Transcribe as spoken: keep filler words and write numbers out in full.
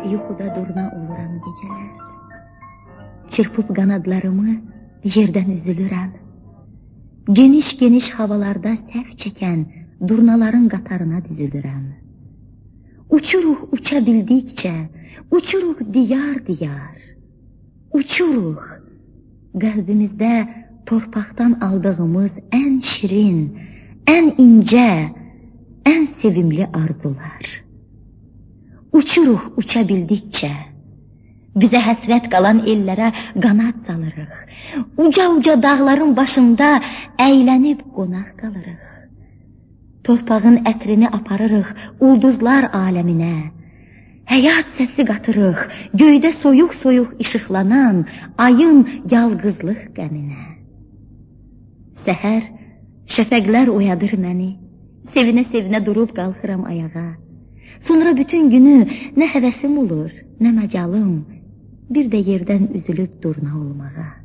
yuxuda durna oluram gecələr. Çırpıb qanadlarımı yerdən üzülürəm. Geniş-geniş havalarda səf çəkən durnaların qatarına düzülürəm. Uçuruq uça bildikcə, uçuruq diyar-diyar. Uçuruq, qəlbimizdə torpaqdan aldığımız ən şirin, ən incə, ən sevimli arzular. Uçuruq uça bildikcə, bizə həsrət qalan ellərə qanad salırıq. Uca-uca dağların başında əylənib qonaq qalırıq. Torpağın ətrini aparırıq ulduzlar aləminə. Həyat səsi qatırıq göydə soyuq-soyuq işıqlanan ayın yalqızlıq qəminə. Səhər şəfəqlər oyadır məni, sevinə-sevinə durub qalxıram ayağa. Sonra bütün günü nə həvəsim olur, nə məcalım, bir də yerdən üzülüb durna olmağa.